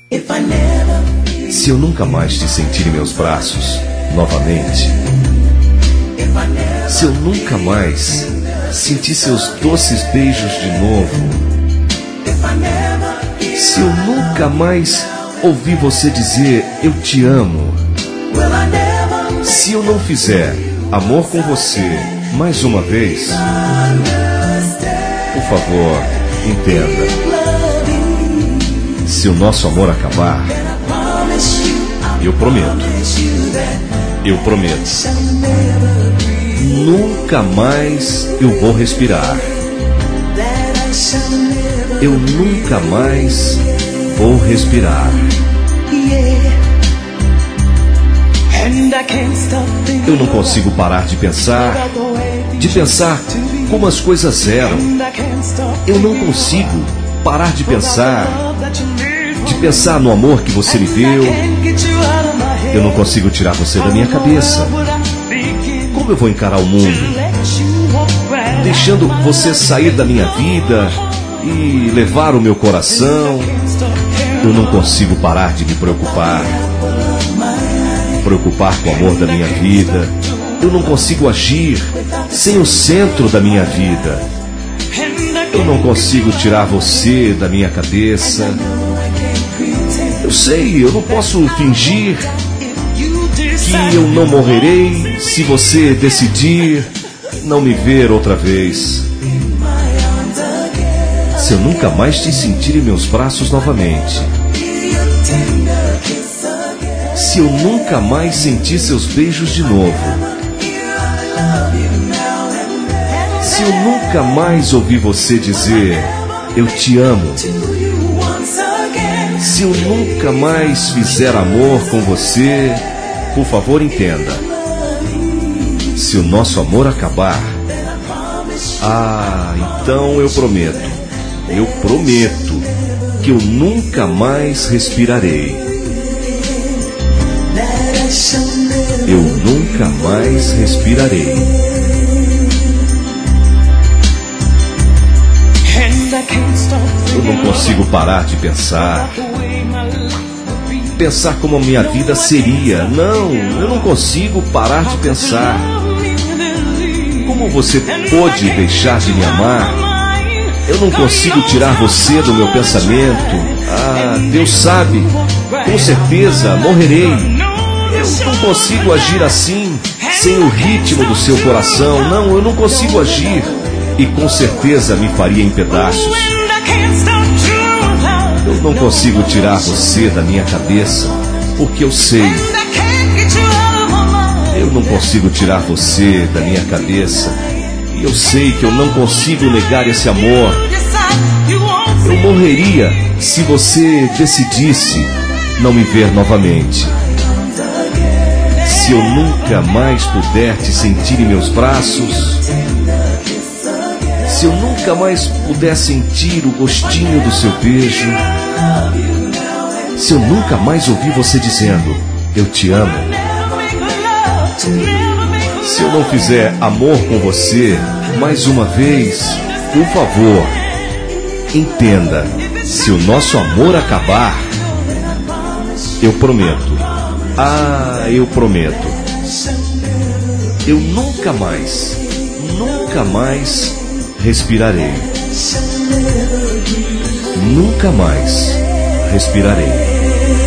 Se eu nunca mais te sentir em meus braços novamente, se eu nunca mais sentir seus doces beijos de novo, se eu nunca mais ouvir você dizer eu te amo, se eu não fizer amor com você mais uma vez, por favor, entenda. Se o nosso amor acabar, eu prometo, nunca mais eu vou respirar. Eu nunca mais vou respirar. Eu não consigo parar de pensar como as coisas eram. Eu não consigo parar de pensar no amor que você me deu. Eu não consigo tirar você da minha cabeça. Como eu vou encarar o mundo deixando você sair da minha vida e levar o meu coração? Eu não consigo parar de me preocupar com o amor da minha vida. Eu não consigo agir sem o centro da minha vida. Eu não consigo tirar você da minha cabeça. Eu sei, eu não posso fingir que eu não morrerei se você decidir não me ver outra vez. Se eu nunca mais te sentir em meus braços novamente, se eu nunca mais sentir seus beijos de novo, se eu nunca mais ouvir você dizer eu te amo, se eu nunca mais fizer amor com você, por favor, entenda. Se o nosso amor acabar, então eu prometo que eu nunca mais respirarei. Eu nunca mais respirarei. Eu não consigo parar de pensar como a minha vida seria. Não, eu não consigo parar de pensar. Como você pôde deixar de me amar? Eu não consigo tirar você do meu pensamento. Deus sabe, com certeza morrerei. Eu não consigo agir assim, sem o ritmo do seu coração. Não, eu não consigo agir. E com certeza me faria em pedaços. Eu não consigo tirar você da minha cabeça, porque eu sei. Eu não consigo tirar você da minha cabeça. E eu sei que eu não consigo negar esse amor. Eu morreria se você decidisse não me ver novamente. Se eu nunca mais puder te sentir em meus braços, se eu nunca mais puder sentir o gostinho do seu beijo, se eu nunca mais ouvir você dizendo eu te amo, se eu não fizer amor com você mais uma vez, por favor, entenda. Se o nosso amor acabar, eu prometo, eu prometo, eu nunca mais respirarei. Nunca mais respirarei.